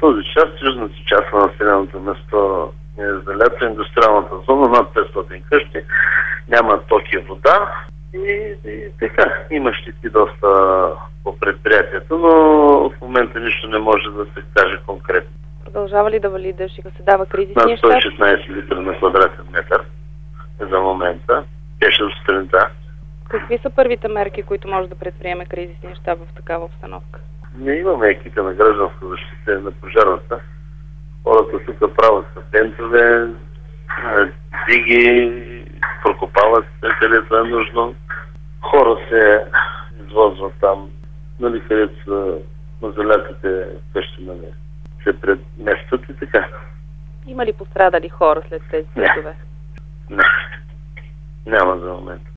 този част, южната част на населеното место е залято, индустриалната зона, над 500 къщи, няма ток и вода и така, има щети доста по предприятието, но в момента нищо не може да се каже конкретно. Продължава ли да вали дъжд и да се дава кризисния Над щаб? 116 литра на квадратен метър за момента, беше до сутринта. Какви са първите мерки, които може да предприеме кризисния щаб в такава обстановка? Ние имаме екипа на гражданска защита на пожарната. Хората тук правят са тентове, диги, прокопават се, където е нужно. Хора се извозват там, нали, където са на залятите къщи, нали, се предместят и така. Има ли пострадали хора след тези съдове? Не. Няма за момента.